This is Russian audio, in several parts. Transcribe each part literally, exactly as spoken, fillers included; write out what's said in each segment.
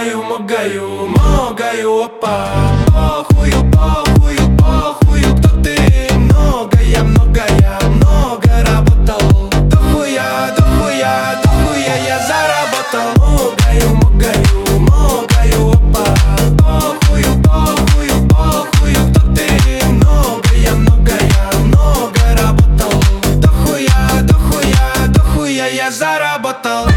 Могаю, могаю, могаю, опа. Похую, похую, похую, кто ты. Много я, много я, много работал. Дохуя, дохуя, дохуя я заработал. Могаю, могаю, могаю, опа. Похую, похую, похую, кто ты. Много я, много я, много работал. Дохуя, дохуя, дохуя я заработал.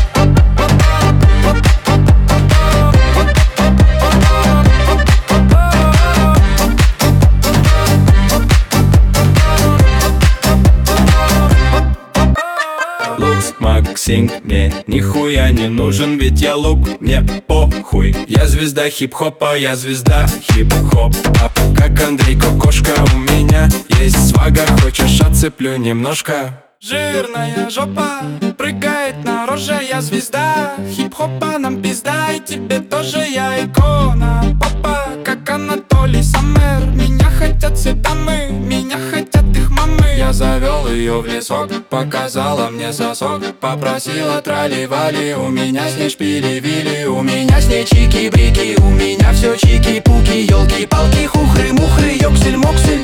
Максим, мне нихуя не нужен, ведь я лук, мне похуй. Я звезда хип-хопа, я звезда хип-хопа. Как Андрей Кокошка, у меня есть свага. Хочешь, отцеплю немножко? Жирная жопа прыгает на роже, я звезда хип-хопа, нам пизда, и тебе тоже, я икона попа, как Анатолий Саммер. Меня хотят все дамы, меня хотят их мамы. Я завел ее в лесок, показала мне сосок, попросила трали-вали, у меня с ней шпили-вили, у меня с ней чики-брики, у меня все чики-пуки, елки-палки, хухры-мухры, ёксель-моксель.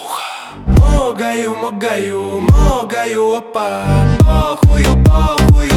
Могаю, могаю, могаю, опа. Похую, похую,